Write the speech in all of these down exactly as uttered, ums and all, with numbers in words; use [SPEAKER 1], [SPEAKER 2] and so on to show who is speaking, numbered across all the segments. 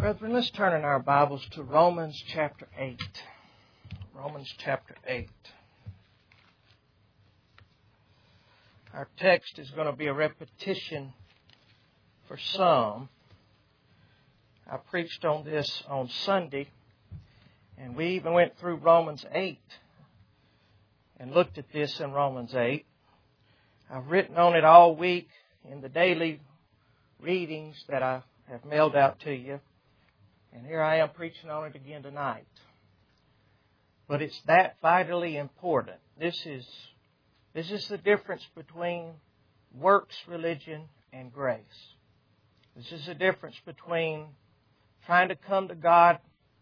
[SPEAKER 1] Brethren, let's turn in our Bibles to Romans chapter eight. Romans chapter eight. Our text is going to be a repetition for some. I preached on this on Sunday, and we even went through Romans eight and looked at this in Romans eight. I've written on it all week in the daily readings that I have mailed out to you. And here I am preaching on it again tonight. But it's that vitally important. This is, this is the difference between works religion and grace. This is the difference between trying to come to God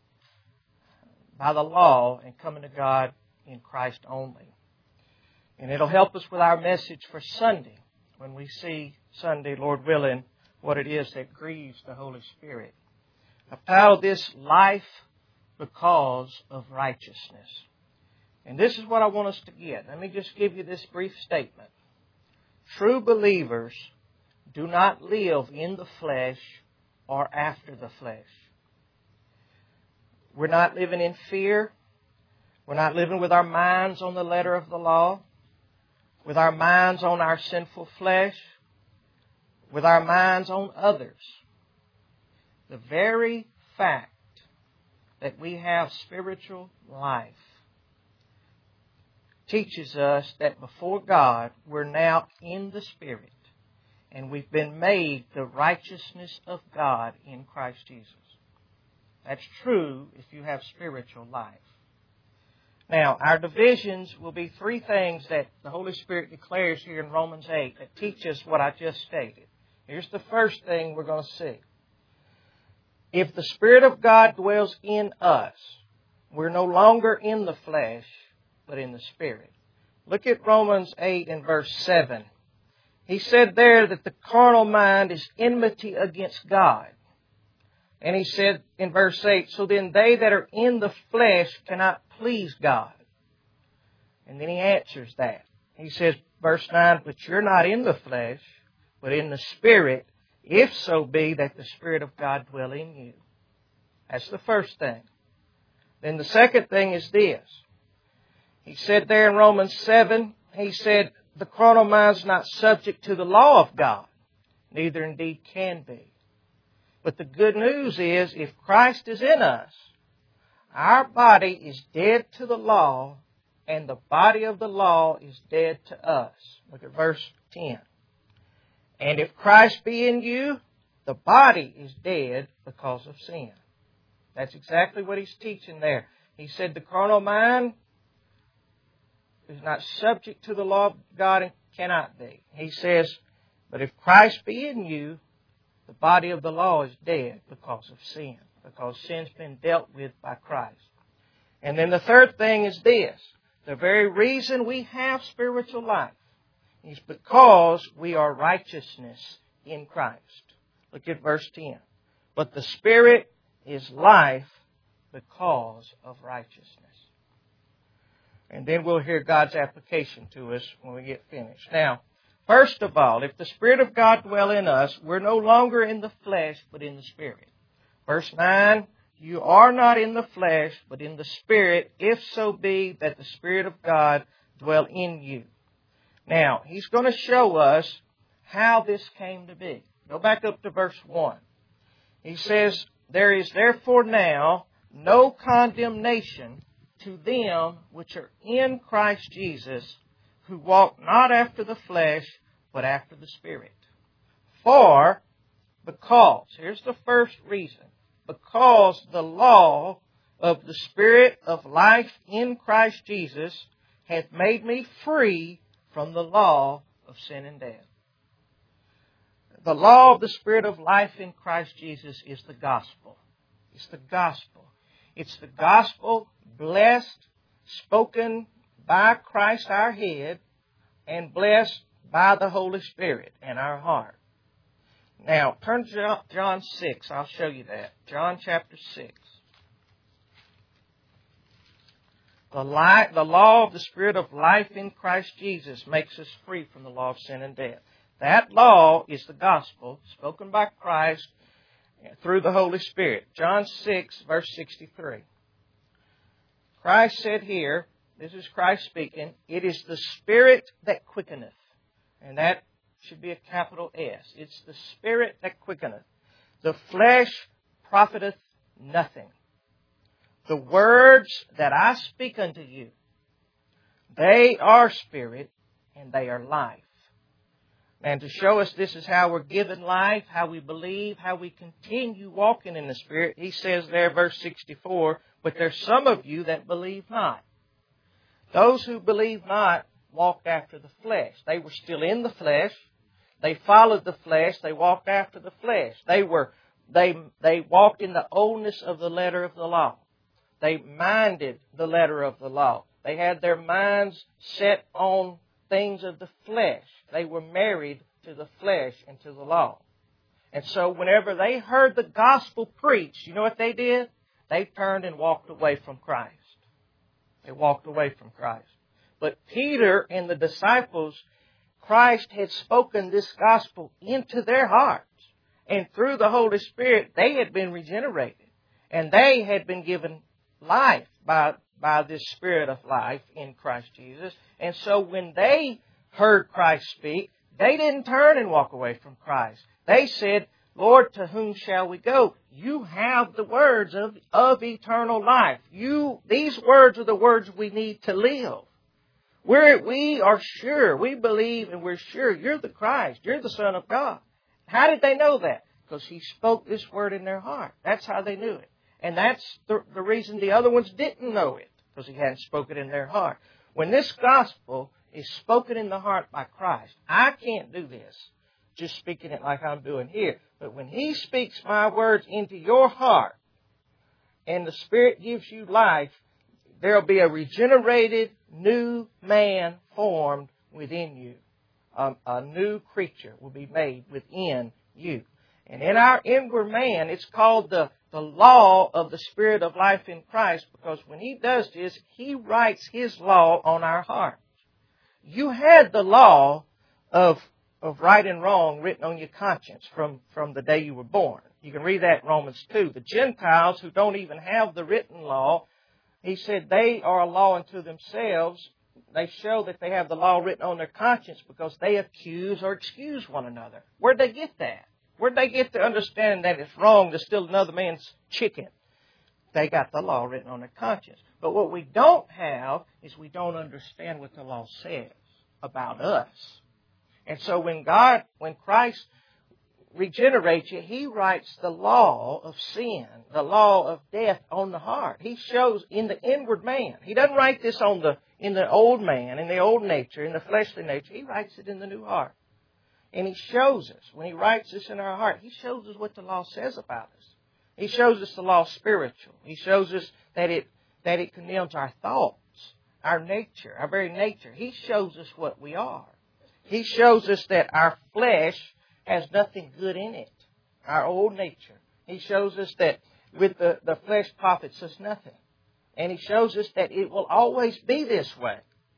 [SPEAKER 1] by the law and coming to God in Christ only. And it'll help us with our message for Sunday when we see Sunday, Lord willing, what it is that grieves the Holy Spirit. I've titled this, Life Because of Righteousness. And this is what I want us to get. Let me just give you this brief statement. True believers do not live in the flesh or after the flesh. We're not living in fear. We're not living with our minds on the letter of the law, with our minds on our sinful flesh, with our minds on others. The very fact that we have spiritual life teaches us that before God, we're now in the Spirit, and we've been made the righteousness of God in Christ Jesus. That's true if you have spiritual life. Now, our divisions will be three things that the Holy Spirit declares here in Romans eight that teach us what I just stated. Here's the first thing we're going to see. If the Spirit of God dwells in us, we're no longer in the flesh, but in the Spirit. Look at Romans eight and verse seven. He said there that the carnal mind is enmity against God. And he said in verse eight, so then they that are in the flesh cannot please God. And then he answers that. He says, verse nine, but you're not in the flesh, but in the Spirit, if so be that the Spirit of God dwell in you. That's the first thing. Then the second thing is this. He said there in Romans seven, he said, the carnal mind is not subject to the law of God, neither indeed can be. But the good news is, if Christ is in us, our body is dead to the law, and the body of the law is dead to us. Look at verse ten. And if Christ be in you, the body is dead because of sin. That's exactly what he's teaching there. He said the carnal mind is not subject to the law of God and cannot be. He says, but if Christ be in you, the body of the law is dead because of sin, because sin's been dealt with by Christ. And then the third thing is this. The very reason we have spiritual life is because we are righteousness in Christ. Look at verse ten. But the Spirit is life because of righteousness. And then we'll hear God's application to us when we get finished. Now, first of all, if the Spirit of God dwell in us, we're no longer in the flesh, but in the Spirit. Verse nine, you are not in the flesh, but in the Spirit, if so be that the Spirit of God dwell in you. Now, he's going to show us how this came to be. Go back up to verse one. He says, there is therefore now no condemnation to them which are in Christ Jesus, who walk not after the flesh, but after the Spirit. For, because, here's the first reason, because the law of the Spirit of life in Christ Jesus hath made me free from the law of sin and death. The law of the Spirit of life in Christ Jesus is the gospel. It's the gospel. It's the gospel blessed, spoken by Christ our head, and blessed by the Holy Spirit in our heart. Now, turn to John six. I'll show you that. John chapter six. The, life, the law of the Spirit of life in Christ Jesus makes us free from the law of sin and death. That law is the gospel spoken by Christ through the Holy Spirit. John six, verse sixty-three. Christ said here, this is Christ speaking, it is the Spirit that quickeneth. And that should be a capital S. It's the Spirit that quickeneth. The flesh profiteth nothing. The words that I speak unto you, they are spirit and they are life. And to show us this is how we're given life, how we believe, how we continue walking in the Spirit, he says there, verse sixty-four, but there's some of you that believe not. Those who believe not walked after the flesh. They were still in the flesh. They followed the flesh. They walked after the flesh. They were, they, they walked in the oldness of the letter of the law. They minded the letter of the law. They had their minds set on things of the flesh. They were married to the flesh and to the law. And so whenever they heard the gospel preached, you know what they did? They turned and walked away from Christ. They walked away from Christ. But Peter and the disciples, Christ had spoken this gospel into their hearts. And through the Holy Spirit, they had been regenerated. And they had been given life by, by this Spirit of life in Christ Jesus. And so when they heard Christ speak, they didn't turn and walk away from Christ. They said, Lord, to whom shall we go? You have the words of, of eternal life. You, these words are the words we need to live. We're, we are sure, we believe and we're sure you're the Christ, you're the Son of God. How did they know that? Because He spoke this word in their heart. That's how they knew it. And that's the, the reason the other ones didn't know it, because He hadn't spoken it in their heart. When this gospel is spoken in the heart by Christ, I can't do this, just speaking it like I'm doing here. But when He speaks my words into your heart, and the Spirit gives you life, there'll be a regenerated new man formed within you. Um, a new creature will be made within you. And in our inward man, it's called the, the law of the Spirit of life in Christ, because when He does this, He writes His law on our hearts. You had the law of, of right and wrong written on your conscience from, from the day you were born. You can read that in Romans two. The Gentiles who don't even have the written law, He said they are a law unto themselves. They show that they have the law written on their conscience because they accuse or excuse one another. Where'd they get that? Where'd they get the understanding that it's wrong to steal another man's chicken? They got the law written on their conscience. But what we don't have is we don't understand what the law says about us. And so when God, when Christ regenerates you, He writes the law of sin, the law of death on the heart. He shows in the inward man. He doesn't write this on the in the old man, in the old nature, in the fleshly nature. He writes it in the new heart. And He shows us, when He writes this in our heart, He shows us what the law says about us. He shows us the law spiritual. He shows us that it that it condemns our thoughts, our nature, our very nature. He shows us what we are. He shows us that our flesh has nothing good in it, our old nature. He shows us that with the, the flesh profits us nothing. And He shows us that it will always be this way.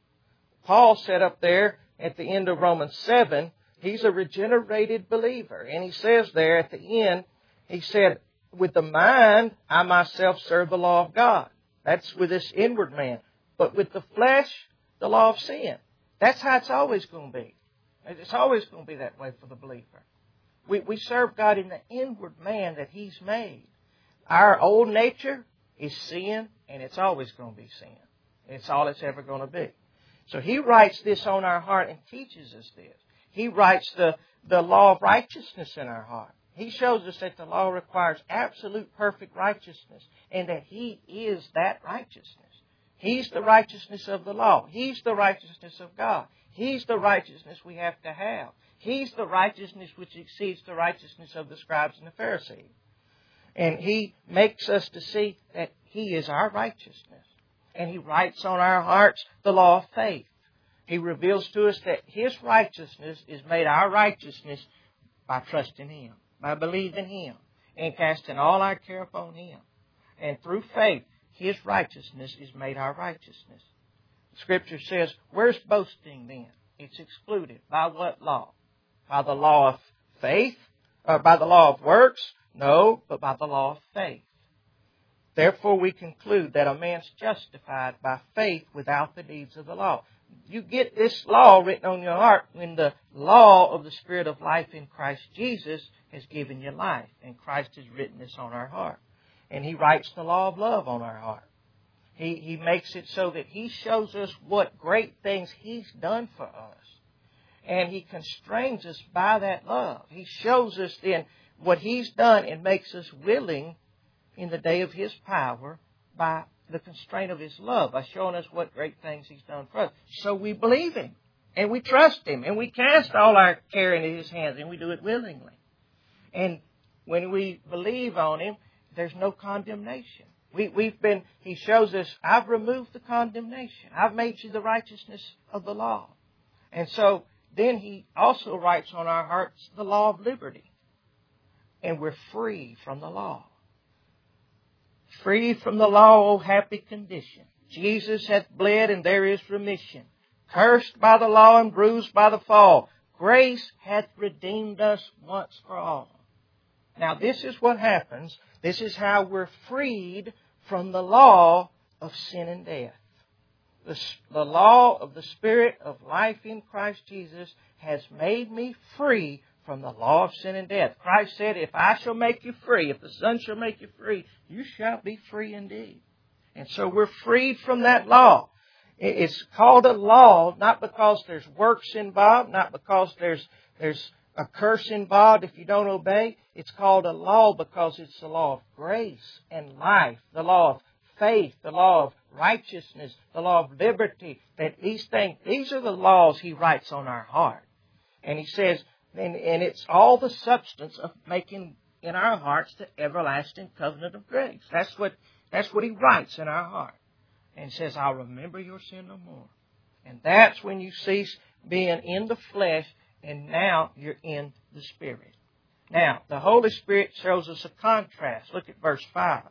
[SPEAKER 1] Paul said up there at the end of Romans seven, he's a regenerated believer. And he says there at the end, he said, with the mind, I myself serve the law of God. That's with this inward man. But with the flesh, the law of sin. That's how it's always going to be. It's always going to be that way for the believer. We, we serve God in the inward man that He's made. Our old nature is sin, and it's always going to be sin. It's all it's ever going to be. So He writes this on our heart and teaches us this. He writes the, the law of righteousness in our heart. He shows us that the law requires absolute perfect righteousness, and that He is that righteousness. He's the righteousness of the law. He's the righteousness of God. He's the righteousness we have to have. He's the righteousness which exceeds the righteousness of the scribes and the Pharisees. And He makes us to see that He is our righteousness. And He writes on our hearts the law of faith. He reveals to us that His righteousness is made our righteousness by trusting Him, by believing Him, and casting all our care upon Him. And through faith, His righteousness is made our righteousness. Scripture says, where's boasting then? It's excluded. By what law? By the law of faith? Or by the law of works? No, but by the law of faith. Therefore we conclude that a man's justified by faith without the deeds of the law. You get this law written on your heart when the law of the Spirit of life in Christ Jesus has given you life. And Christ has written this on our heart. And He writes the law of love on our heart. He, he makes it so that He shows us what great things He's done for us. And He constrains us by that love. He shows us then what He's done and makes us willing in the day of His power by the constraint of His love, by showing us what great things He's done for us. So we believe Him, and we trust Him, and we cast all our care into His hands, and we do it willingly. And when we believe on Him, there's no condemnation. We, we've been, He shows us, I've removed the condemnation. I've made you the righteousness of the law. And so then He also writes on our hearts the law of liberty. And we're free from the law. Free from the law, oh happy condition. Jesus hath bled and there is remission. Cursed by the law and bruised by the fall. Grace hath redeemed us once for all. Now this is what happens. This is how we're freed from the law of sin and death. The, the law of the Spirit of life in Christ Jesus has made me free from the law of sin and death. Christ said, if I shall make you free, if the Son shall make you free, you shall be free indeed. And so we're freed from that law. It's called a law not because there's works involved, not because there's there's a curse involved if you don't obey. It's called a law because it's the law of grace and life, the law of faith, the law of righteousness, the law of liberty. That these things, these are the laws He writes on our heart. And He says, And, and it's all the substance of making in our hearts the everlasting covenant of grace. That's what, that's what He writes in our heart. And says, I'll remember your sin no more. And that's when you cease being in the flesh and now you're in the Spirit. Now, the Holy Spirit shows us a contrast. Look at verse five.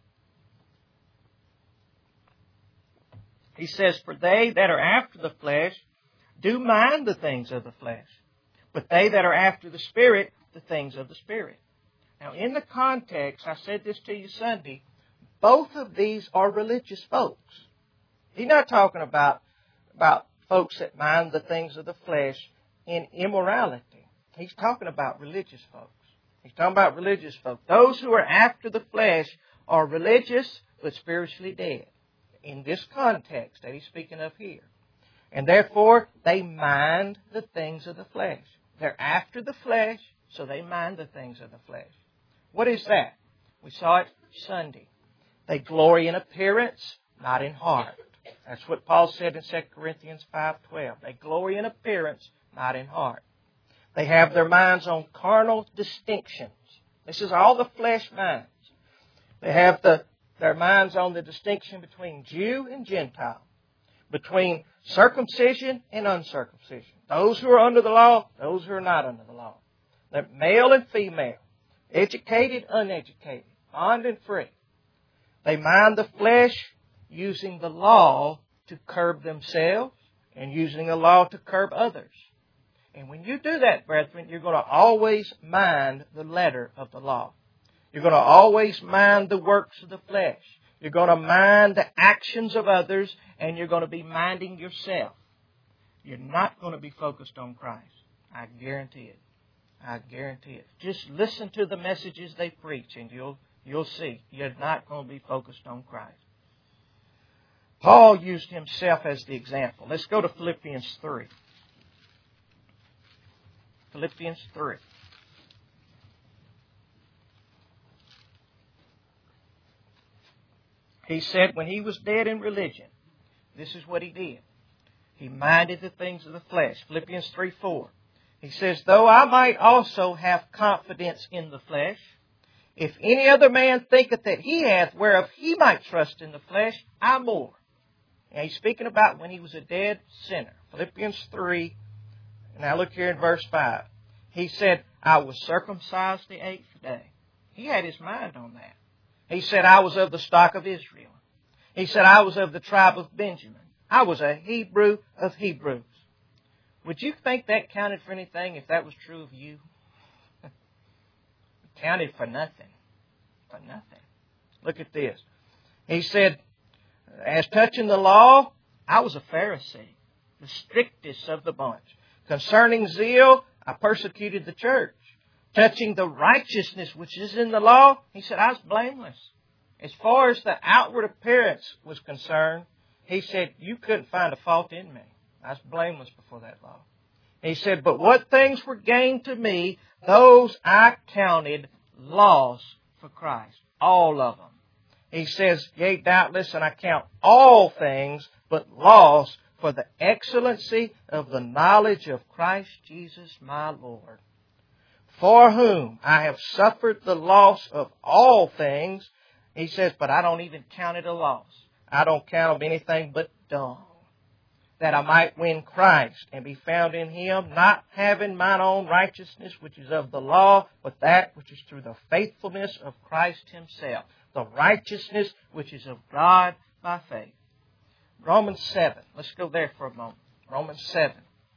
[SPEAKER 1] He says, for they that are after the flesh do mind the things of the flesh. But they that are after the Spirit, the things of the Spirit. Now, in the context, I said this to you Sunday, both of these are religious folks. He's not talking about, about folks that mind the things of the flesh in immorality. He's talking about religious folks. He's talking about religious folks. Those who are after the flesh are religious but spiritually dead. In this context that he's speaking of here. And therefore, they mind the things of the flesh. They're after the flesh, so they mind the things of the flesh. What is that? We saw it Sunday. They glory in appearance, not in heart. That's what Paul said in Second Corinthians five twelve. They glory in appearance, not in heart. They have their minds on carnal distinctions. This is all the flesh minds. They have the, their minds on the distinction between Jew and Gentile, between circumcision and uncircumcision. Those who are under the law, those who are not under the law. They're male and female, educated, uneducated, bond and free. They mind the flesh using the law to curb themselves and using the law to curb others. And when you do that, brethren, you're going to always mind the letter of the law. You're going to always mind the works of the flesh. You're going to mind the actions of others, and you're going to be minding yourself. You're not going to be focused on Christ. I guarantee it. I guarantee it. Just listen to the messages they preach, and you'll you'll see. You're not going to be focused on Christ. Paul used himself as the example. Let's go to Philippians three. Philippians three. He said when he was dead in religion, this is what he did. He minded the things of the flesh. Philippians three four. He says, though I might also have confidence in the flesh, if any other man thinketh that he hath whereof he might trust in the flesh, I more. And he's speaking about when he was a dead sinner. Philippians three. Now look here in verse five. He said, I was circumcised the eighth day. He had his mind on that. He said, I was of the stock of Israel. He said, I was of the tribe of Benjamin. I was a Hebrew of Hebrews. Would you think that counted for anything if that was true of you? counted for nothing. For nothing. Look at this. He said, as touching the law, I was a Pharisee, the strictest of the bunch. Concerning zeal, I persecuted the church. Touching the righteousness which is in the law, he said, I was blameless. As far as the outward appearance was concerned, he said, you couldn't find a fault in me. I was blameless before that law. He said, but what things were gained to me, those I counted loss for Christ. All of them. He says, yea, doubtless, and I count all things but loss for the excellency of the knowledge of Christ Jesus my Lord, for whom I have suffered the loss of all things. He says, but I don't even count it a loss. I don't count of anything but dung, that I might win Christ and be found in Him, not having mine own righteousness, which is of the law, but that which is through the faithfulness of Christ Himself, the righteousness which is of God by faith. Romans seven. Let's go there for a moment. Romans seven.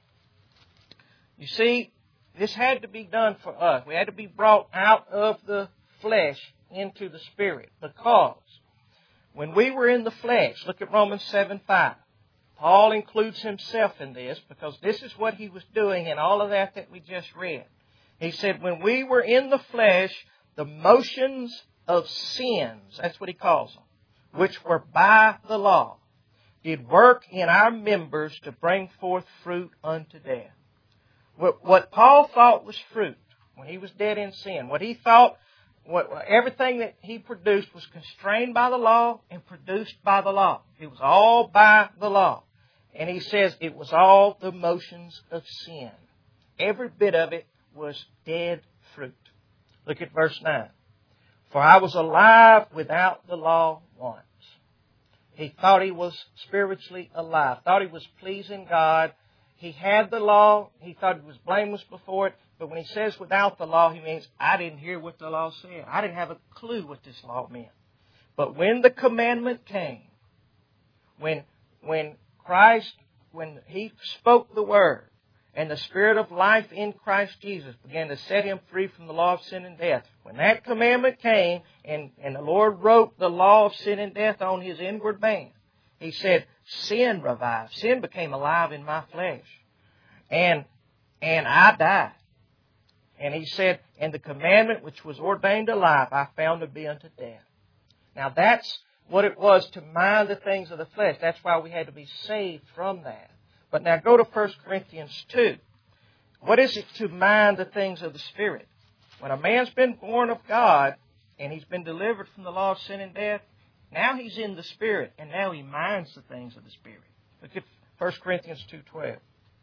[SPEAKER 1] You see, this had to be done for us. We had to be brought out of the flesh into the Spirit, because when we were in the flesh, look at Romans seven five. Paul includes himself in this because this is what he was doing in all of that that we just read. He said, when we were in the flesh, the motions of sins, that's what he calls them, which were by the law, did work in our members to bring forth fruit unto death. What, what Paul thought was fruit when he was dead in sin, what he thought, what, everything that he produced was constrained by the law and produced by the law. It was all by the law. And he says it was all the motions of sin. Every bit of it was dead fruit. Look at verse nine. For I was alive without the law once. He thought he was spiritually alive, thought he was pleasing God. He had the law. He thought he was blameless before it. But when he says without the law, he means I didn't hear what the law said. I didn't have a clue what this law meant. But when the commandment came, when, when Christ, when He spoke the Word, and the Spirit of life in Christ Jesus began to set him free from the law of sin and death, when that commandment came and, and the Lord wrote the law of sin and death on his inward man, He said, sin revived. Sin became alive in my flesh. And, and I died. And He said, and the commandment which was ordained to life, I found to be unto death. Now that's what it was to mind the things of the flesh. That's why we had to be saved from that. But now go to First Corinthians two. What is it to mind the things of the Spirit? When a man's been born of God and he's been delivered from the law of sin and death, now he's in the Spirit, and now he minds the things of the Spirit. Look at First Corinthians two twelve.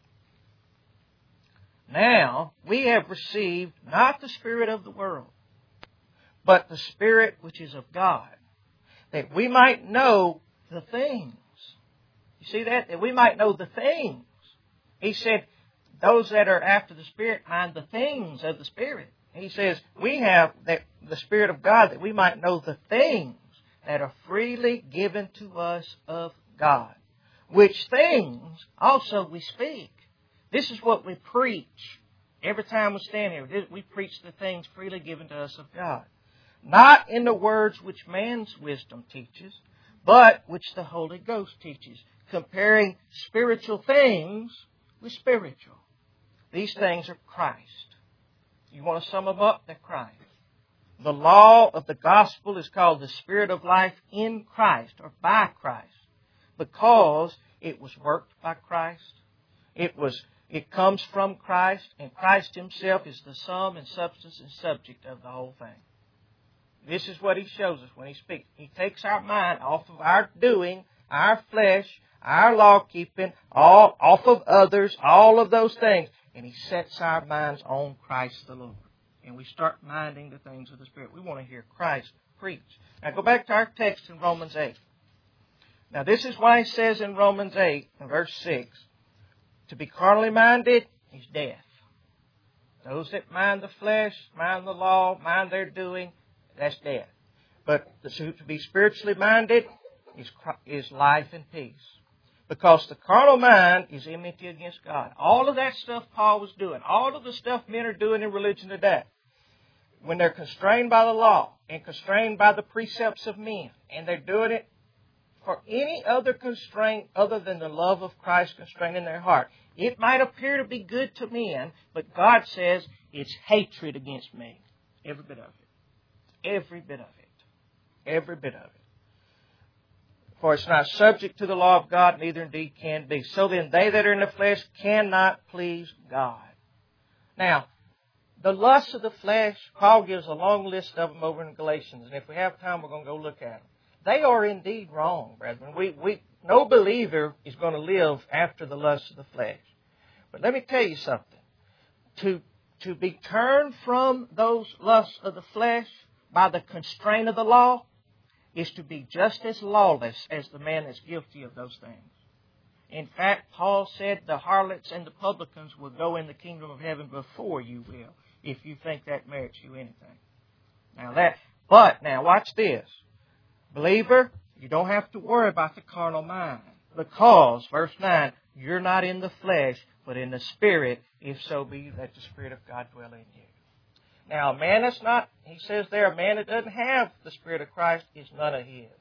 [SPEAKER 1] Now we have received not the spirit of the world, but the Spirit which is of God, that we might know the things. You see that? That we might know the things. He said, those that are after the Spirit mind the things of the Spirit. He says, we have that, the Spirit of God, that we might know the things that are freely given to us of God, which things also we speak. This is what we preach. Every time we stand here, we preach the things freely given to us of God. Not in the words which man's wisdom teaches, but which the Holy Ghost teaches, comparing spiritual things with spiritual. These things are Christ. You want to sum them up? They're Christ. The law of the gospel is called the Spirit of life in Christ, or by Christ, because it was worked by Christ. It was, it comes from Christ, and Christ Himself is the sum and substance and subject of the whole thing. This is what He shows us when He speaks. He takes our mind off of our doing, our flesh, our law keeping, all off of others, all of those things, and He sets our minds on Christ the Lord. And we start minding the things of the Spirit. We want to hear Christ preach. Now go back to our text in Romans eight. Now this is why He says in Romans eight, in verse six, to be carnally minded is death. Those that mind the flesh, mind the law, mind their doing, that's death. But to be spiritually minded is, is life and peace. Because the carnal mind is enmity against God. All of that stuff Paul was doing, all of the stuff men are doing in religion today, when they're constrained by the law and constrained by the precepts of men, and they're doing it for any other constraint other than the love of Christ constraining their heart, it might appear to be good to men, but God says it's hatred against me. Every bit of it. Every bit of it. Every bit of it. For it's not subject to the law of God, neither indeed can be. So then they that are in the flesh cannot please God. Now, the lusts of the flesh, Paul gives a long list of them over in Galatians. And if we have time, we're going to go look at them. They are indeed wrong, brethren. We, we, no believer is going to live after the lusts of the flesh. But let me tell you something. To, to be turned from those lusts of the flesh by the constraint of the law is to be just as lawless as the man that's guilty of those things. In fact, Paul said the harlots and the publicans will go in the kingdom of heaven before you will, if you think that merits you anything. Now that, but now watch this. Believer, you don't have to worry about the carnal mind. Because, verse nine, you're not in the flesh, but in the Spirit, if so be that the Spirit of God dwell in you. Now, a man that's not, he says there, a man that doesn't have the Spirit of Christ is none of his.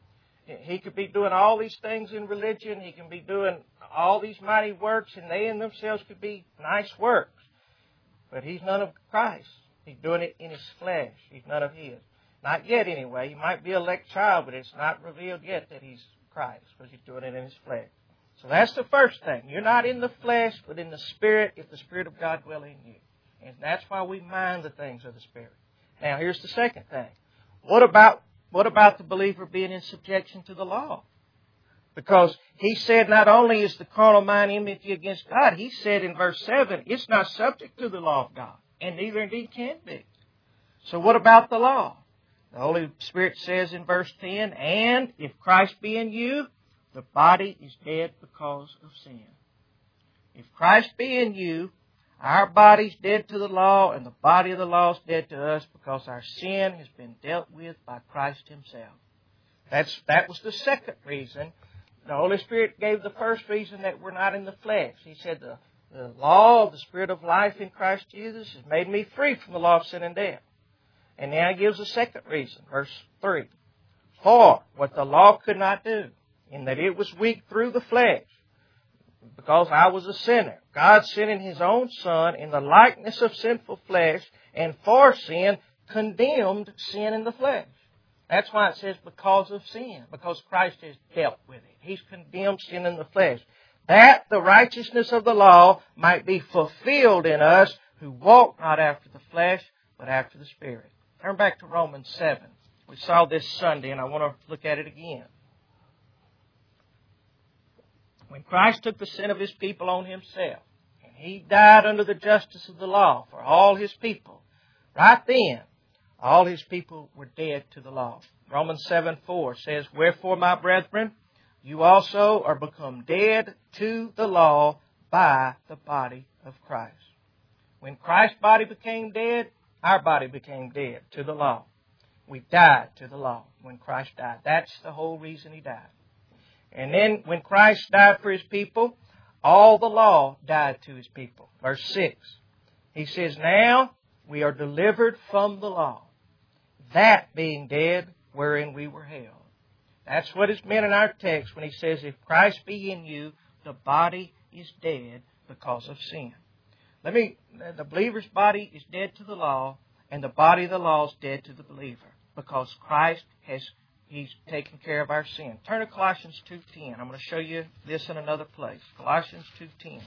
[SPEAKER 1] He could be doing all these things in religion. He can be doing all these mighty works, and they in themselves could be nice works. But he's none of Christ. He's doing it in his flesh. He's none of his. Not yet, anyway. He might be an elect child, but it's not revealed yet that he's Christ, because he's doing it in his flesh. So that's the first thing. You're not in the flesh, but in the Spirit, if the Spirit of God dwell in you. And that's why we mind the things of the Spirit. Now, here's the second thing. What about, what about the believer being in subjection to the law? Because he said not only is the carnal mind enmity against God, he said in verse seven, it's not subject to the law of God, and neither indeed can be. So what about the law? The Holy Spirit says in verse ten, and if Christ be in you, the body is dead because of sin. If Christ be in you, our body's dead to the law, and the body of the law is dead to us because our sin has been dealt with by Christ Himself. That's, that was the second reason. The Holy Spirit gave the first reason that we're not in the flesh. He said the, the law of the Spirit of life in Christ Jesus has made me free from the law of sin and death. And now He gives a second reason, verse three. For what the law could not do, in that it was weak through the flesh, because I was a sinner, God sending His own Son in the likeness of sinful flesh, and for sin, condemned sin in the flesh. That's why it says because of sin, because Christ has dealt with it. He's condemned sin in the flesh. That the righteousness of the law might be fulfilled in us who walk not after the flesh, but after the Spirit. Turn back to Romans seven. We saw this Sunday, and I want to look at it again. When Christ took the sin of His people on Himself, and He died under the justice of the law for all His people, right then, all His people were dead to the law. Romans seven four says, wherefore, my brethren, you also are become dead to the law by the body of Christ. When Christ's body became dead, our body became dead to the law. We died to the law when Christ died. That's the whole reason He died. And then when Christ died for His people, all the law died to His people. Verse six. He says, now we are delivered from the law, that being dead wherein we were held. That's what is meant in our text when he says, if Christ be in you, the body is dead because of sin. Let me, the believer's body is dead to the law, and the body of the law is dead to the believer, because Christ has, He's taken care of our sin. Turn to Colossians two ten. I'm going to show you this in another place. Colossians two ten.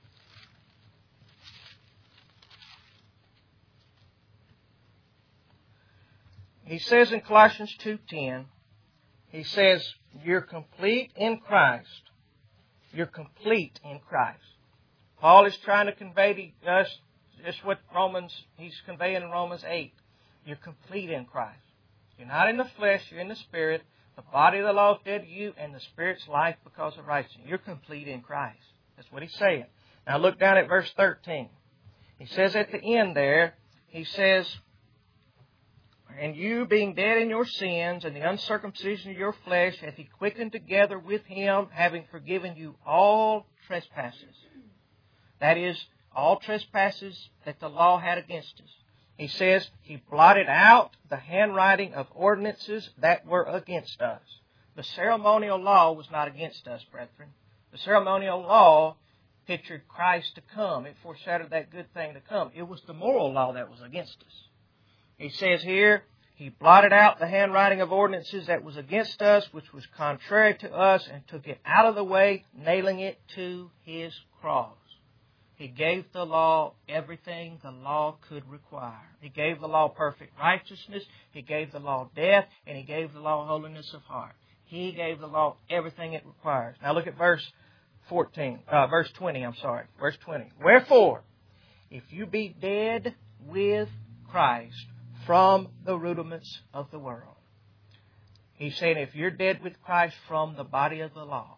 [SPEAKER 1] He says in Colossians two ten, he says, you're complete in Christ. You're complete in Christ. Paul is trying to convey to us just what Romans, he's conveying in Romans eight. You're complete in Christ. You're not in the flesh, you're in the Spirit. The body of the law is dead to you, and the Spirit's life because of righteousness. You're complete in Christ. That's what he's saying. Now look down at verse thirteen. He says at the end there, he says, and you being dead in your sins and the uncircumcision of your flesh hath He quickened together with Him, having forgiven you all trespasses. That is, all trespasses that the law had against us. He says He blotted out the handwriting of ordinances that were against us. The ceremonial law was not against us, brethren. The ceremonial law pictured Christ to come. It foreshadowed that good thing to come. It was the moral law that was against us. He says here, He blotted out the handwriting of ordinances that was against us, which was contrary to us, and took it out of the way, nailing it to His cross. He gave the law everything the law could require. He gave the law perfect righteousness. He gave the law death. And He gave the law holiness of heart. He gave the law everything it requires. Now look at verse fourteen, uh, verse twenty, I'm sorry. Verse twenty. Wherefore, if you be dead with Christ from the rudiments of the world. He's saying if you're dead with Christ from the body of the law,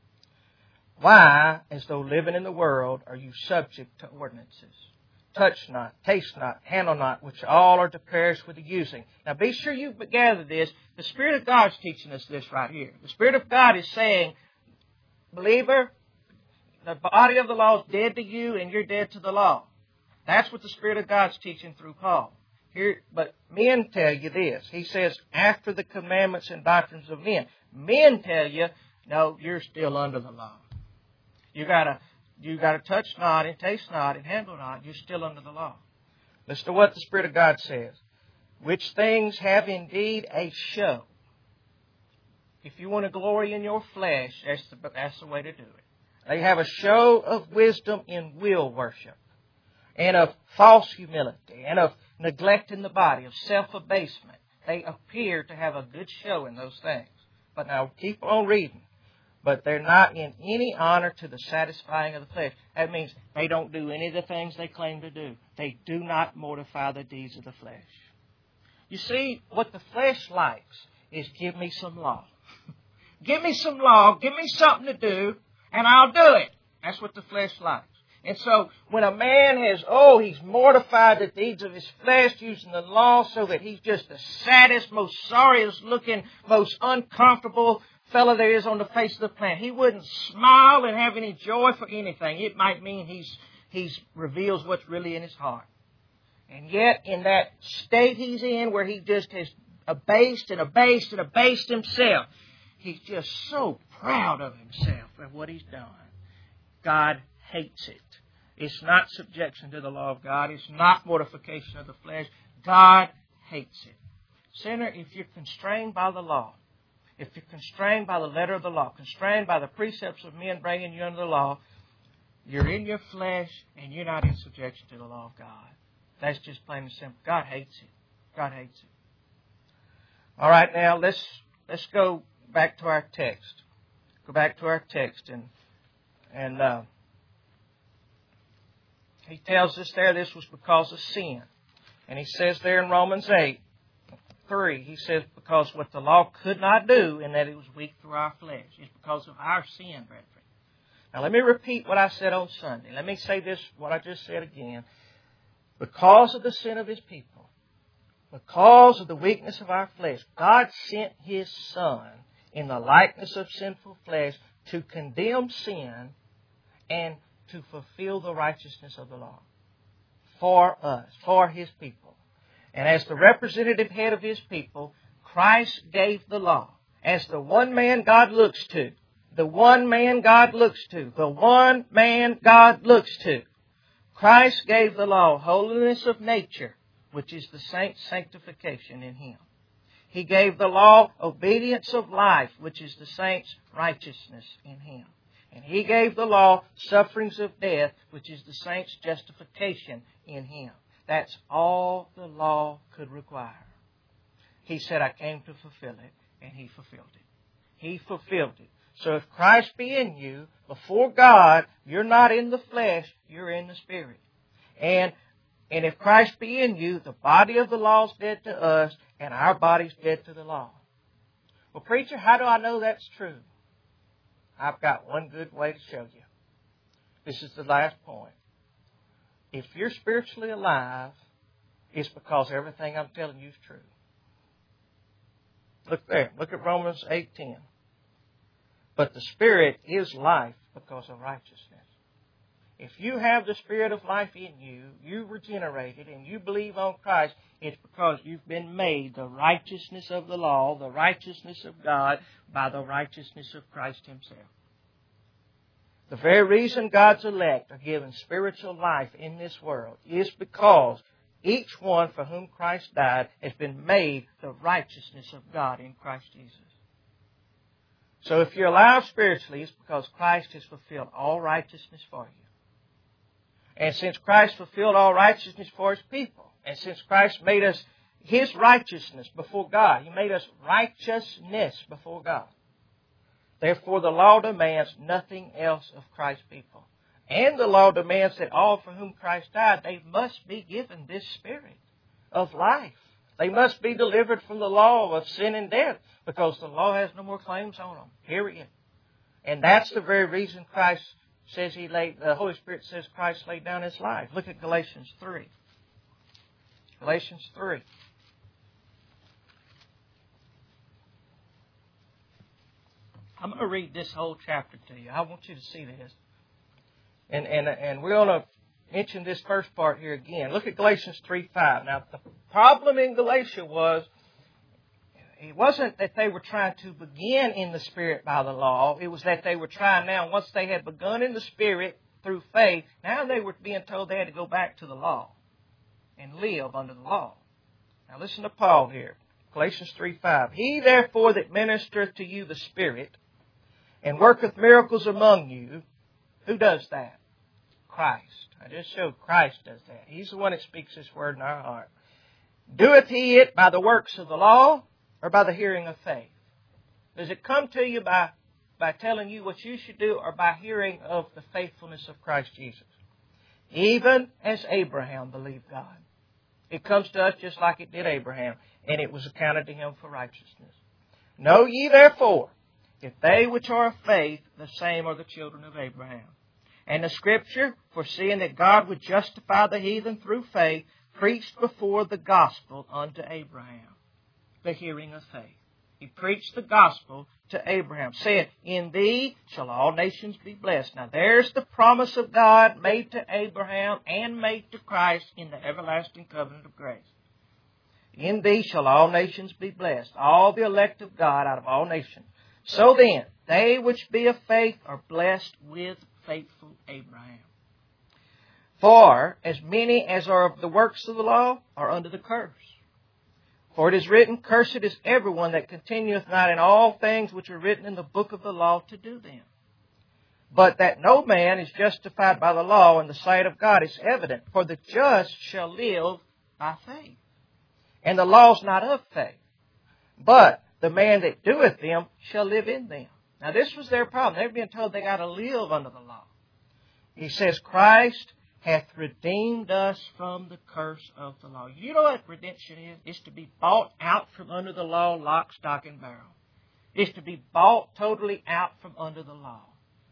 [SPEAKER 1] why, as though living in the world, are you subject to ordinances? Touch not, taste not, handle not, which all are to perish with the using. Now be sure you gather this. The Spirit of God is teaching us this right here. The Spirit of God is saying, believer, the body of the law is dead to you and you're dead to the law. That's what the Spirit of God is teaching through Paul. Here, but men tell you this. He says, after the commandments and doctrines of men. Men tell you, no, you're still under the law. You gotta, you gotta touch not and taste not and handle not. You're still under the law. Listen to what the Spirit of God says. Which things have indeed a show. If you want to glory in your flesh, that's the, that's the way to do it. They have a show of wisdom in will worship, and of false humility, and of neglecting the body, of self-abasement. They appear to have a good show in those things. But now keep on reading. But they're not in any honor to the satisfying of the flesh. That means they don't do any of the things they claim to do. They do not mortify the deeds of the flesh. You see, what the flesh likes is give me some law. Give me some law, give me something to do, and I'll do it. That's what the flesh likes. And so when a man has, oh, he's mortified the deeds of his flesh using the law so that he's just the saddest, most sorriest looking, most uncomfortable fellow there is on the face of the planet. He wouldn't smile and have any joy for anything. It might mean he's he's reveals what's really in his heart. And yet in that state he's in where he just has abased and abased and abased himself, he's just so proud of himself and what he's done. God hates it. It's not subjection to the law of God. It's not mortification of the flesh. God hates it. Sinner, if you're constrained by the law, if you're constrained by the letter of the law, constrained by the precepts of men bringing you under the law, you're in your flesh and you're not in subjection to the law of God. That's just plain and simple. God hates it. God hates it. All right, now let's let's go back to our text. Go back to our text and and uh, he tells us there this was because of sin, and he says there in Romans eight. Three, he says, because what the law could not do, in that it was weak through our flesh, is because of our sin, brethren. Now, let me repeat what I said on Sunday. Let me say this, what I just said again. Because of the sin of His people, because of the weakness of our flesh, God sent His Son in the likeness of sinful flesh to condemn sin and to fulfill the righteousness of the law for us, for His people. And as the representative head of His people, Christ gave the law. As the one man God looks to, the one man God looks to, the one man God looks to. Christ gave the law holiness of nature, which is the saint's sanctification in Him. He gave the law obedience of life, which is the saint's righteousness in Him. And He gave the law sufferings of death, which is the saint's justification in Him. That's all the law could require. He said, I came to fulfill it, and He fulfilled it. He fulfilled it. So if Christ be in you, before God, you're not in the flesh, you're in the Spirit. And, and if Christ be in you, the body of the law is dead to us, and our body's dead to the law. Well, preacher, how do I know that's true? I've got one good way to show you. This is the last point. If you're spiritually alive, it's because everything I'm telling you is true. Look there. Look at Romans eight ten. But the Spirit is life because of righteousness. If you have the Spirit of life in you, you regenerated, and you believe on Christ, it's because you've been made the righteousness of the law, the righteousness of God, by the righteousness of Christ Himself. The very reason God's elect are given spiritual life in this world is because each one for whom Christ died has been made the righteousness of God in Christ Jesus. So if you're alive spiritually, it's because Christ has fulfilled all righteousness for you. And since Christ fulfilled all righteousness for His people, and since Christ made us His righteousness before God, He made us righteousness before God. Therefore, the law demands nothing else of Christ's people. And the law demands that all for whom Christ died, they must be given this Spirit of life. They must be delivered from the law of sin and death, because the law has no more claims on them. Period. And that's the very reason Christ says He laid, the Holy Spirit says Christ laid down His life. Look at Galatians three. Galatians three. I'm going to read this whole chapter to you. I want you to see this. And, and, and we're going to mention this first part here again. Look at Galatians three five. Now, the problem in Galatia was, it wasn't that they were trying to begin in the Spirit by the law. It was that they were trying now, once they had begun in the Spirit through faith, now they were being told they had to go back to the law and live under the law. Now listen to Paul here. Galatians three five. He therefore that ministereth to you the Spirit and worketh miracles among you, who does that? Christ. I just showed Christ does that. He's the one that speaks this word in our heart. Doeth He it by the works of the law, or by the hearing of faith? Does it come to you by, by telling you what you should do, or by hearing of the faithfulness of Christ Jesus? Even as Abraham believed God. It comes to us just like it did Abraham, and it was accounted to him for righteousness. Know ye therefore, if they which are of faith, the same are the children of Abraham. And the Scripture, foreseeing that God would justify the heathen through faith, preached before the gospel unto Abraham, the hearing of faith. He preached the gospel to Abraham, saying, in thee shall all nations be blessed. Now there's the promise of God made to Abraham and made to Christ in the everlasting covenant of grace. In thee shall all nations be blessed, all the elect of God out of all nations. So then, they which be of faith are blessed with faithful Abraham. For as many as are of the works of the law are under the curse. For it is written, cursed is everyone that continueth not in all things which are written in the book of the law to do them. But that no man is justified by the law in the sight of God is evident, for the just shall live by faith. And the law is not of faith, but the man that doeth them shall live in them. Now this was their problem. They were being told they got to live under the law. He says, Christ hath redeemed us from the curse of the law. You know what redemption is? It's to be bought out from under the law, lock, stock, and barrel. It's to be bought totally out from under the law.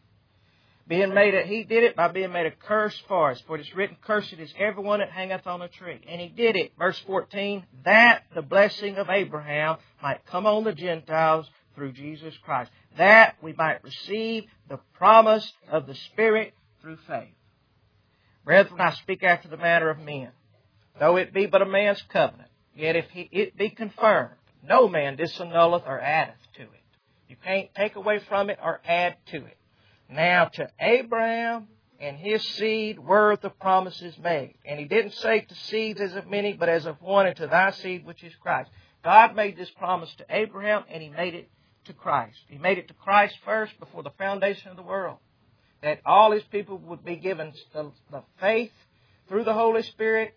[SPEAKER 1] Being made a, he did it by being made a curse for us. For it is written, cursed is everyone that hangeth on a tree. And He did it, verse fourteen, that the blessing of Abraham might come on the Gentiles through Jesus Christ, that we might receive the promise of the Spirit through faith. Brethren, I speak after the manner of men. Though it be but a man's covenant, yet if he, it be confirmed, no man disannulleth or addeth to it. You can't take away from it or add to it. Now to Abraham and his seed were the promises made. And He didn't say to seeds as of many, but as of one, and to thy seed, which is Christ. God made this promise to Abraham, and He made it to Christ. He made it to Christ first before the foundation of the world. That all His people would be given the, the faith through the Holy Spirit,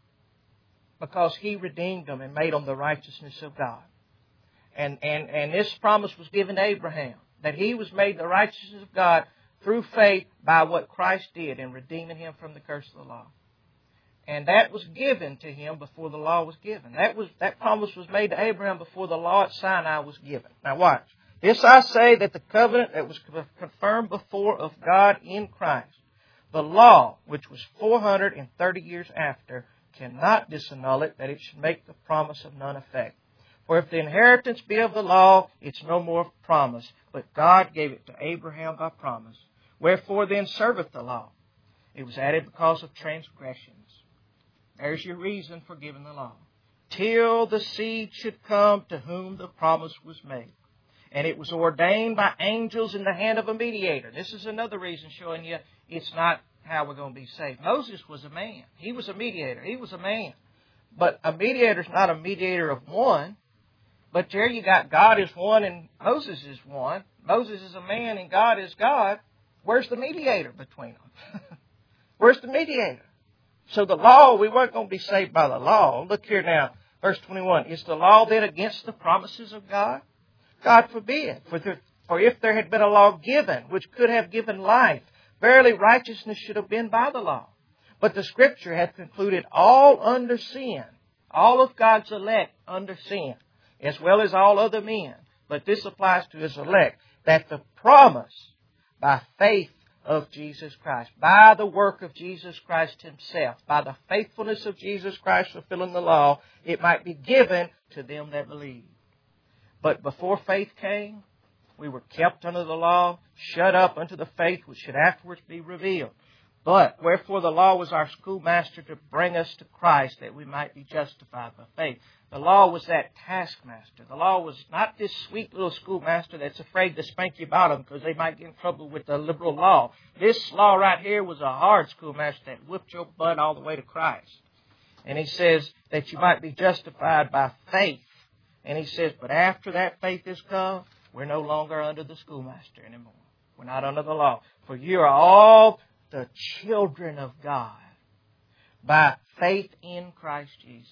[SPEAKER 1] because He redeemed them and made them the righteousness of God. And, and, and this promise was given to Abraham, that he was made the righteousness of God through faith by what Christ did in redeeming him from the curse of the law. And that was given to him before the law was given. That was that promise was made to Abraham before the law at Sinai was given. Now watch. This I say, that the covenant that was confirmed before of God in Christ, the law, which was four hundred thirty years after, cannot disannul it, that it should make the promise of none effect. For if the inheritance be of the law, it's no more of promise, but God gave it to Abraham by promise. Wherefore then serveth the law? It was added because of transgressions. There's your reason for giving the law. Till the seed should come to whom the promise was made. And it was ordained by angels in the hand of a mediator. This is another reason showing you it's not how we're going to be saved. Moses was a man. He was a mediator. He was a man. But a mediator is not a mediator of one. But there you got God is one and Moses is one. Moses is a man and God is God. Where's the mediator between them? Where's the mediator? So the law, we weren't going to be saved by the law. Look here now, verse twenty-one. Is the law then against the promises of God? God forbid. For, there, for if there had been a law given, which could have given life, verily righteousness should have been by the law. But the Scripture hath concluded all under sin, all of God's elect under sin, as well as all other men. But this applies to His elect, that the promise by faith of Jesus Christ, by the work of Jesus Christ Himself, by the faithfulness of Jesus Christ fulfilling the law, it might be given to them that believe. But before faith came, we were kept under the law, shut up unto the faith which should afterwards be revealed. But wherefore the law was our schoolmaster to bring us to Christ, that we might be justified by faith. The law was that taskmaster. The law was not this sweet little schoolmaster that's afraid to spank your bottom because they might get in trouble with the liberal law. This law right here was a hard schoolmaster that whipped your butt all the way to Christ. And he says that you might be justified by faith. And he says, but after that faith has come, we're no longer under the schoolmaster anymore. We're not under the law. For you are all the children of God by faith in Christ Jesus.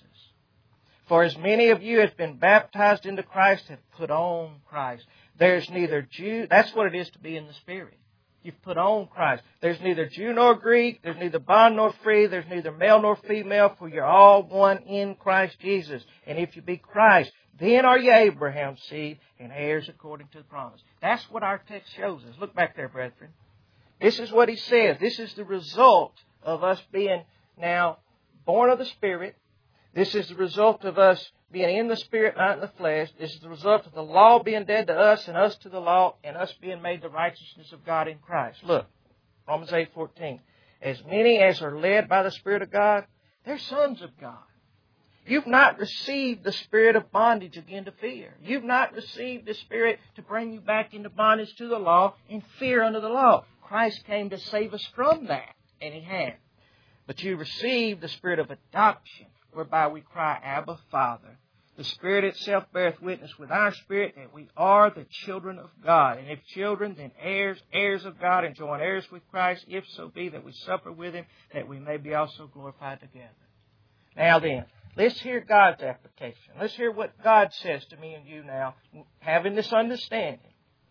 [SPEAKER 1] For as many of you as been baptized into Christ have put on Christ. There's neither Jew, that's what it is to be in the Spirit. You've put on Christ. There's neither Jew nor Greek, there's neither bond nor free, there's neither male nor female, for you're all one in Christ Jesus. And if you be Christ, then are you Abraham's seed and heirs according to the promise. That's what our text shows us. Look back there, brethren. This is what he says. This is the result of us being now born of the Spirit. This is the result of us being in the Spirit, not in the flesh. This is the result of the law being dead to us and us to the law and us being made the righteousness of God in Christ. Look, Romans eight fourteen. As many as are led by the Spirit of God, they're sons of God. You've not received the spirit of bondage again to fear. You've not received the spirit to bring you back into bondage to the law and fear under the law. Christ came to save us from that, and He has. But you received the spirit of adoption, whereby we cry, Abba, Father. The Spirit itself beareth witness with our spirit that we are the children of God. And if children, then heirs, heirs of God, and joint heirs with Christ, if so be that we suffer with Him, that we may be also glorified together. Now then, let's hear God's application. Let's hear what God says to me and you now, having this understanding.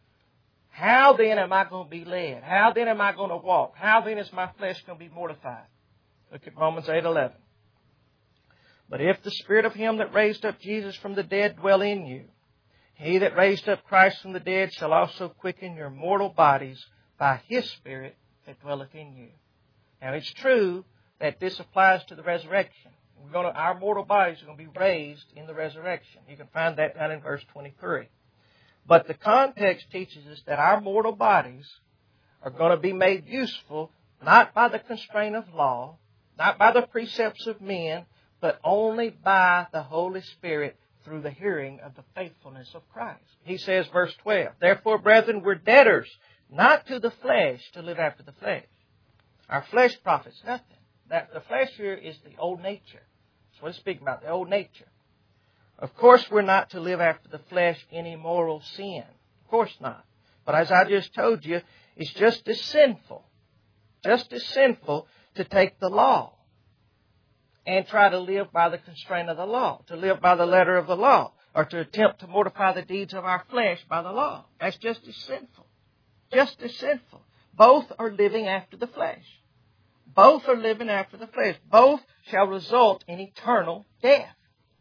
[SPEAKER 1] How then am I going to be led? How then am I going to walk? How then is my flesh going to be mortified? Look at Romans eight eleven. But if the Spirit of Him that raised up Jesus from the dead dwell in you, He that raised up Christ from the dead shall also quicken your mortal bodies by His Spirit that dwelleth in you. Now it's true that this applies to the resurrection. We're going to, our mortal bodies are going to be raised in the resurrection. You can find that down in verse twenty-three. But the context teaches us that our mortal bodies are going to be made useful not by the constraint of law, not by the precepts of men, but only by the Holy Spirit through the hearing of the faithfulness of Christ. He says, verse twelve, Therefore, brethren, we're debtors, not to the flesh, to live after the flesh. Our flesh profits nothing. That the flesh here is the old nature. That's what it's speaking about, the old nature. Of course, we're not to live after the flesh in immoral sin. Of course not. But as I just told you, it's just as sinful, just as sinful to take the law and try to live by the constraint of the law, to live by the letter of the law, or to attempt to mortify the deeds of our flesh by the law. That's just as sinful. Just as sinful. Both are living after the flesh. Both are living after the flesh. Both shall result in eternal death.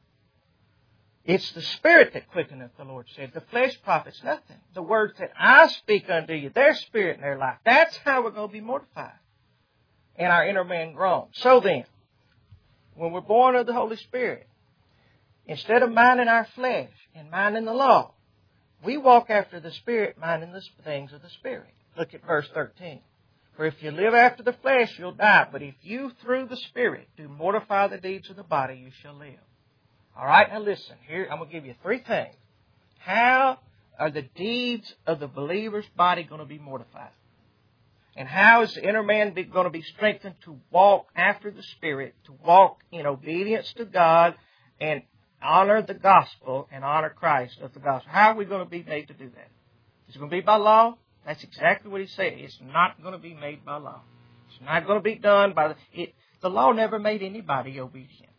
[SPEAKER 1] It's the Spirit that quickeneth, the Lord said. The flesh profits nothing. The words that I speak unto you, their spirit and their life. That's how we're going to be mortified. And our inner man grown. So then, when we're born of the Holy Spirit, instead of minding our flesh and minding the law, we walk after the Spirit, minding the things of the Spirit. Look at verse thirteen. For if you live after the flesh, you'll die. But if you, through the Spirit, do mortify the deeds of the body, you shall live. All right, now listen. Here, I'm going to give you three things. How are the deeds of the believer's body going to be mortified? And how is the inner man going to be strengthened to walk after the Spirit, to walk in obedience to God and honor the gospel and honor Christ of the gospel? How are we going to be made to do that? Is it going to be by law? That's exactly what he said. It's not going to be made by law. It's not going to be done by the... It, the law never made anybody obedient.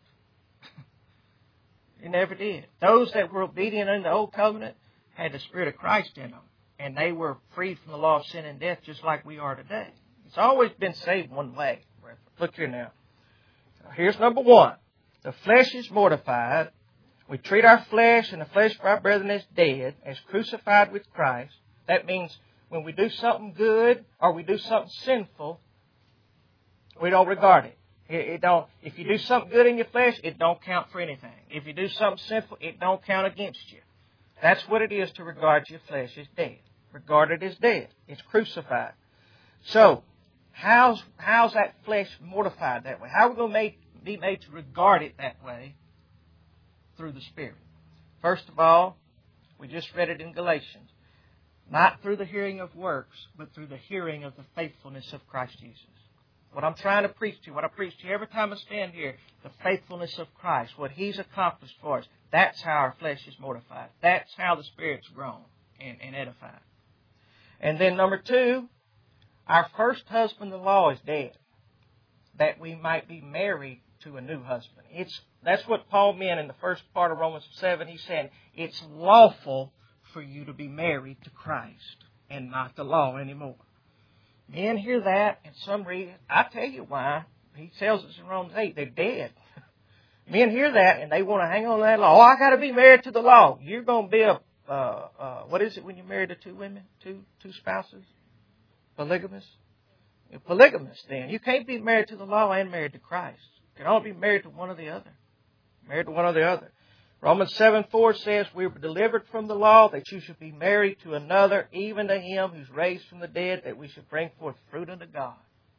[SPEAKER 1] It never did. Those that were obedient in the Old Covenant had the Spirit of Christ in them. And they were free from the law of sin and death just like we are today. It's always been saved one way. Look here now. Here's number one. The flesh is mortified. We treat our flesh and the flesh of our brethren as dead, as crucified with Christ. That means when we do something good or we do something sinful, we don't regard it. It, it don't. If you do something good in your flesh, it don't count for anything. If you do something sinful, it don't count against you. That's what it is to regard your flesh as dead. Regard it as dead. It's crucified. So, how's how's that flesh mortified that way? How are we going to make, be made to regard it that way? Through the Spirit. First of all, we just read it in Galatians. Not through the hearing of works, but through the hearing of the faithfulness of Christ Jesus. What I'm trying to preach to you, what I preach to you every time I stand here, the faithfulness of Christ, what He's accomplished for us. That's how our flesh is mortified. That's how the Spirit's grown and, and edified. And then number two, our first husband-in-law is dead, that we might be married to a new husband. It's that's what Paul meant in the first part of Romans seven. He said, it's lawful for you to be married to Christ and not the law anymore. Men hear that, and some read, I tell you why. He tells us in Romans eight, they're dead. Men hear that, and they want to hang on to that law. Oh, I got to be married to the law. You're going to be a, uh, uh, what is it when you're married to two women, two two spouses? Polygamous? You're polygamous then. You can't be married to the law and married to Christ. You can only be married to one or the other. Married to one or the other. Romans seven four says, we were delivered from the law, that you should be married to another, even to him who's raised from the dead, that we should bring forth fruit unto God.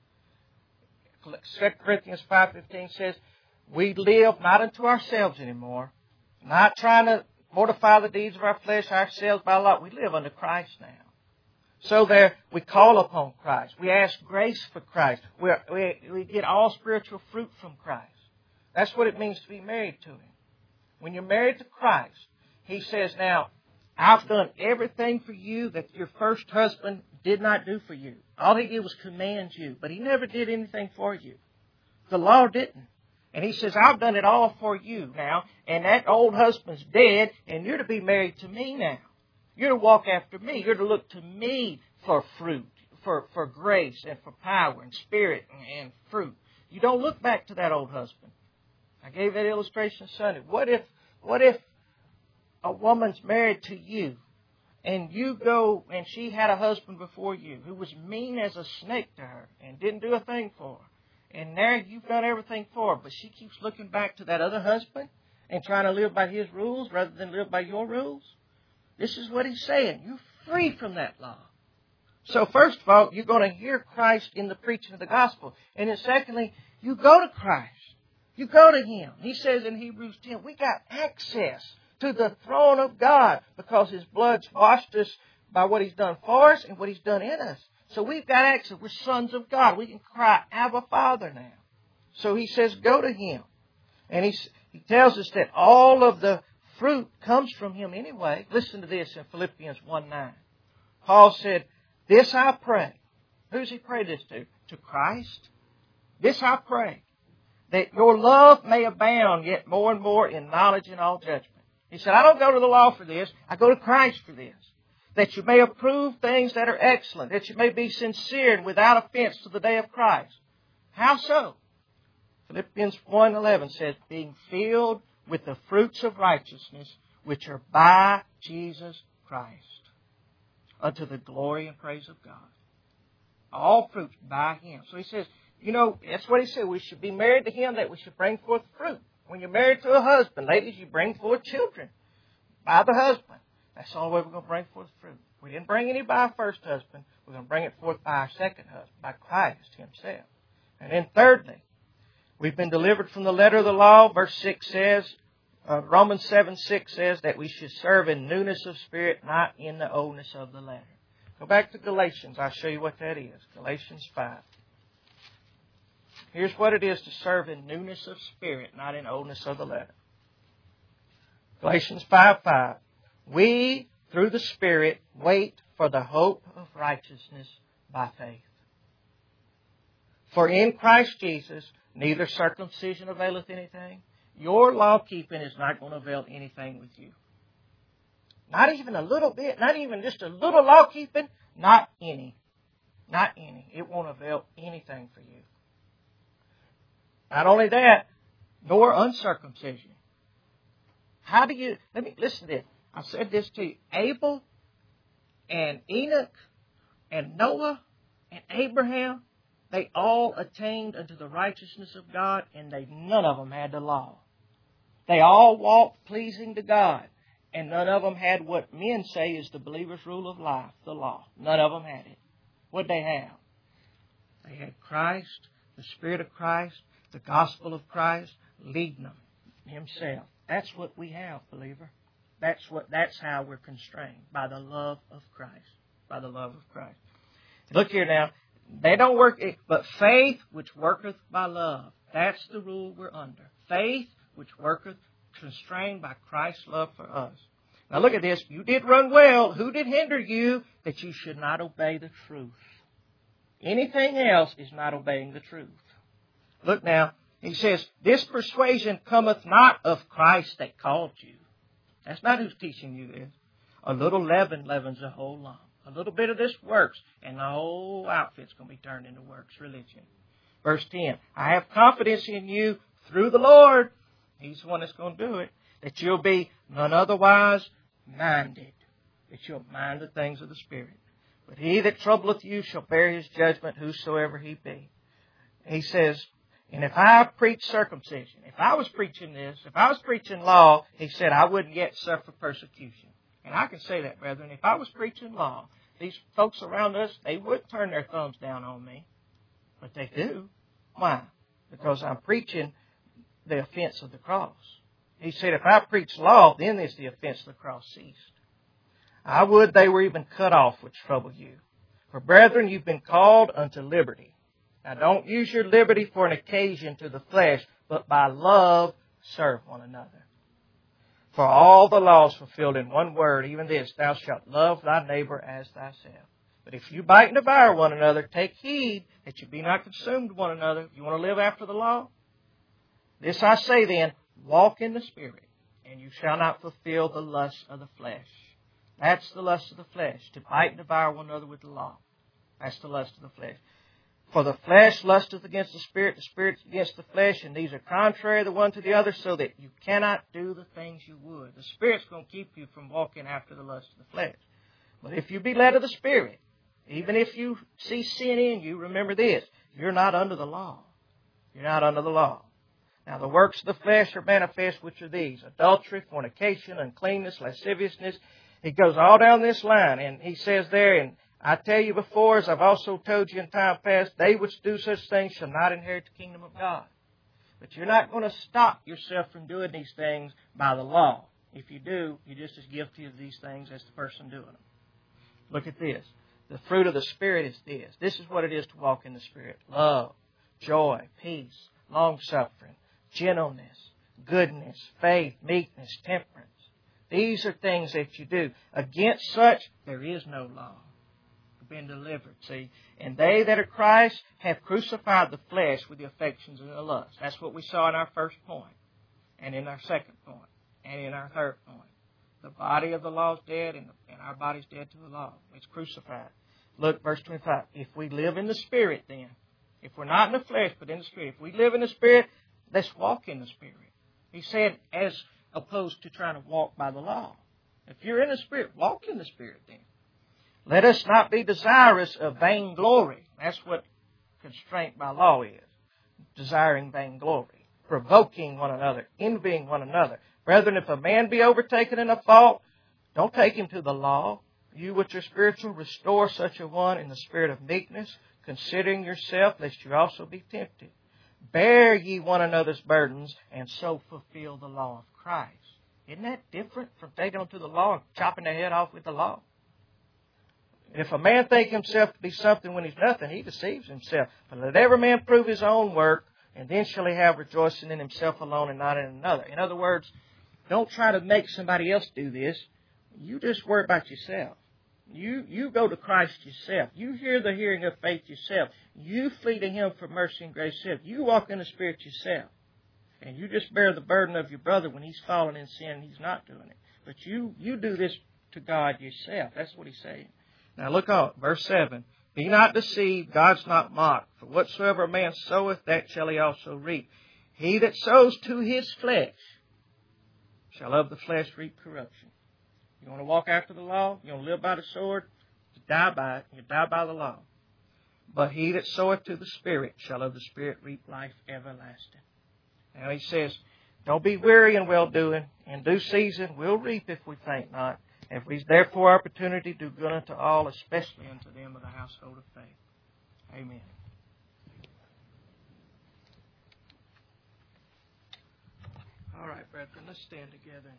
[SPEAKER 1] Second Corinthians five fifteen says, we live not unto ourselves anymore, not trying to mortify the deeds of our flesh ourselves by law. We live unto Christ now. So there, we call upon Christ. We ask grace for Christ. We, we, we get all spiritual fruit from Christ. That's what it means to be married to Him. When you're married to Christ, He says, now, I've done everything for you that your first husband did not do for you. All he did was command you, but he never did anything for you. The law didn't. And He says, I've done it all for you now, and that old husband's dead, and you're to be married to me now. You're to walk after me. You're to look to me for fruit, for, for grace, and for power, and spirit, and, and fruit. You don't look back to that old husband. I gave that illustration Sunday. What if, what if a woman's married to you, and you go, and she had a husband before you who was mean as a snake to her and didn't do a thing for her, and now you've done everything for her, but she keeps looking back to that other husband and trying to live by his rules rather than live by your rules? This is what He's saying. You're free from that law. So first of all, you're going to hear Christ in the preaching of the gospel. And then secondly, you go to Christ. You go to Him. He says in Hebrews ten, we got access to the throne of God because His blood's washed us by what He's done for us and what He's done in us. So we've got access. We're sons of God. We can cry, Abba, Father now. So He says, go to Him. And He, he tells us that all of the fruit comes from Him anyway. Listen to this in Philippians one nine. Paul said, this I pray. Who's he prayed this to? To Christ. This I pray, that your love may abound yet more and more in knowledge and all judgment. He said, I don't go to the law for this. I go to Christ for this. That you may approve things that are excellent. That you may be sincere and without offense to the day of Christ. How so? Philippians one eleven says, being filled with the fruits of righteousness, which are by Jesus Christ, unto the glory and praise of God. All fruits by Him. So He says, you know, that's what He said. We should be married to Him, that we should bring forth fruit. When you're married to a husband, ladies, you bring forth children by the husband. That's the only way we're going to bring forth fruit. We didn't bring any by our first husband. We're going to bring it forth by our second husband, by Christ Himself. And then thirdly, we've been delivered from the letter of the law. Verse six says, uh, Romans seven six says that we should serve in newness of spirit, not in the oldness of the letter. Go back to Galatians. I'll show you what that is. Galatians five. Here's what it is to serve in newness of spirit, not in oldness of the letter. Galatians five five. We, through the Spirit, wait for the hope of righteousness by faith. For in Christ Jesus, neither circumcision availeth anything. Your law-keeping is not going to avail anything with you. Not even a little bit, not even just a little law-keeping, not any. Not any. It won't avail anything for you. Not only that, nor uncircumcision. How do you, let me listen to this. I said this to you. Abel and Enoch and Noah and Abraham, they all attained unto the righteousness of God, and they none of them had the law. They all walked pleasing to God, and none of them had what men say is the believer's rule of life, the law. None of them had it. What did they have? They had Christ, the Spirit of Christ, the gospel of Christ, leading them Himself. That's what we have, believer. That's what. That's how we're constrained, by the love of Christ. By the love of Christ. Look here now. They don't work, but faith which worketh by love. That's the rule we're under. Faith which worketh, constrained by Christ's love for us. Now look at this. You did run well. Who did hinder you that you should not obey the truth? Anything else is not obeying the truth. Look now. He says, this persuasion cometh not of Christ that called you. That's not who's teaching you this. A little leaven leavens the whole lump. A little bit of this works, and the whole outfit's going to be turned into works religion. Verse ten, I have confidence in you through the Lord. He's the one that's going to do it. That you'll be none otherwise minded. That you'll mind the things of the Spirit. But he that troubleth you shall bear his judgment, whosoever he be. He says, and if I preach circumcision, if I was preaching this, if I was preaching law, he said I wouldn't yet suffer persecution. And I can say that, brethren. If I was preaching law, these folks around us, they would turn their thumbs down on me. But they do. Why? Because I'm preaching the offense of the cross. He said, if I preach law, then is the offense of the cross ceased. I would they were even cut off which trouble you. For brethren, you've been called unto liberty. Now don't use your liberty for an occasion to the flesh, but by love serve one another. For all the laws fulfilled in one word, even this, thou shalt love thy neighbor as thyself. But if you bite and devour one another, take heed that you be not consumed one another. If you want to live after the law, this I say then, walk in the Spirit, and you shall not fulfill the lust of the flesh. That's the lust of the flesh, to bite and devour one another with the law. That's the lust of the flesh. For the flesh lusteth against the Spirit, the Spirit against the flesh, and these are contrary the one to the other, so that you cannot do the things you would. The Spirit's going to keep you from walking after the lust of the flesh. But if you be led of the Spirit, even if you see sin in you, remember this, you're not under the law. You're not under the law. Now the works of the flesh are manifest, which are these: adultery, fornication, uncleanness, lasciviousness. He goes all down this line, and he says there, and I tell you before, as I've also told you in time past, they which do such things shall not inherit the kingdom of God. But you're not going to stop yourself from doing these things by the law. If you do, you're just as guilty of these things as the person doing them. Look at this. The fruit of the Spirit is this. This is what it is to walk in the Spirit. Love, joy, peace, long-suffering, gentleness, goodness, faith, meekness, temperance. These are things that you do. Against such, there is no law. Been delivered, see. And they that are Christ have crucified the flesh with the affections and the lusts. That's what we saw in our first point, and in our second point, and in our third point. The body of the law is dead, and, and our body's dead to the law. It's crucified. Look, verse twenty-five. If we live in the Spirit, then, if we're not in the flesh, but in the Spirit, if we live in the Spirit, let's walk in the Spirit. He said, as opposed to trying to walk by the law. If you're in the Spirit, walk in the Spirit then. Let us not be desirous of vainglory. That's what constraint by law is. Desiring vainglory. Provoking one another. Envying one another. Brethren, if a man be overtaken in a fault, Don't take him to the law. You which are spiritual, restore such a one in the spirit of meekness, considering yourself, lest you also be tempted. Bear ye one another's burdens, and so fulfill the law of Christ. Isn't that different from taking them to the law and chopping their head off with the law? If a man think himself to be something when he's nothing, he deceives himself. But let every man prove his own work, and then shall he have rejoicing in himself alone and not in another. In other words, don't try to make somebody else do this. You just worry about yourself. You you go to Christ yourself. You hear the hearing of faith yourself. You flee to Him for mercy and grace yourself. You walk in the Spirit yourself. And you just bear the burden of your brother when he's fallen in sin and he's not doing it. But you, you do this to God yourself. That's what he's saying. Now look on, verse seven. Be not deceived, God's not mocked. For whatsoever a man soweth, that shall he also reap. He that sows to his flesh shall of the flesh reap corruption. You want to walk after the law? You want to live by the sword? You die by it. You die by the law. But he that soweth to the Spirit shall of the Spirit reap life everlasting. Now he says, don't be weary in well-doing. In due season we'll reap if we faint not. If we therefore opportunity do good unto all, especially unto them of the household of faith. Amen. All right, brethren, let's stand together.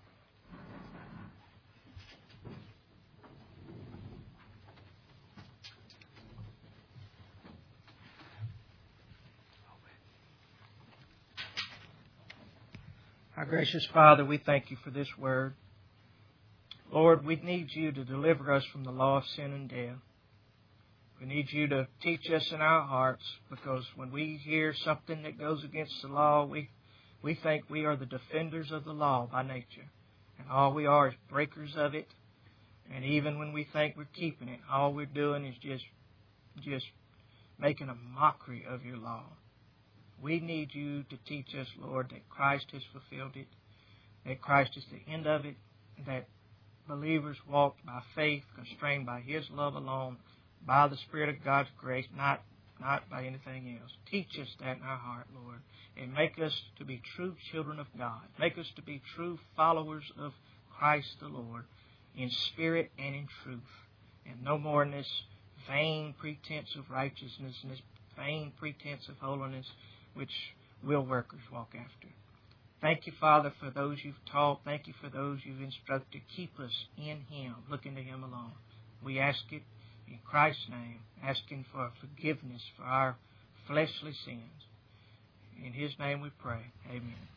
[SPEAKER 1] Our gracious Father, we thank you for this word. Lord, we need you to deliver us from the law of sin and death. We need you to teach us in our hearts, because when we hear something that goes against the law, we, we think we are the defenders of the law by nature. And all we are is breakers of it. And even when we think we're keeping it, all we're doing is just, just making a mockery of your law. We need you to teach us, Lord, that Christ has fulfilled it, that Christ is the end of it, that believers walk by faith, constrained by His love alone, by the Spirit of God's grace, not, not by anything else. Teach us that in our heart, Lord, and make us to be true children of God. Make us to be true followers of Christ the Lord, in spirit and in truth, and no more in this vain pretense of righteousness and this vain pretense of holiness which will workers walk after. Thank you, Father, for those you've taught. Thank you for those you've instructed. Keep us in Him, looking to Him alone. We ask it in Christ's name, asking for forgiveness for our fleshly sins. In His name we pray. Amen.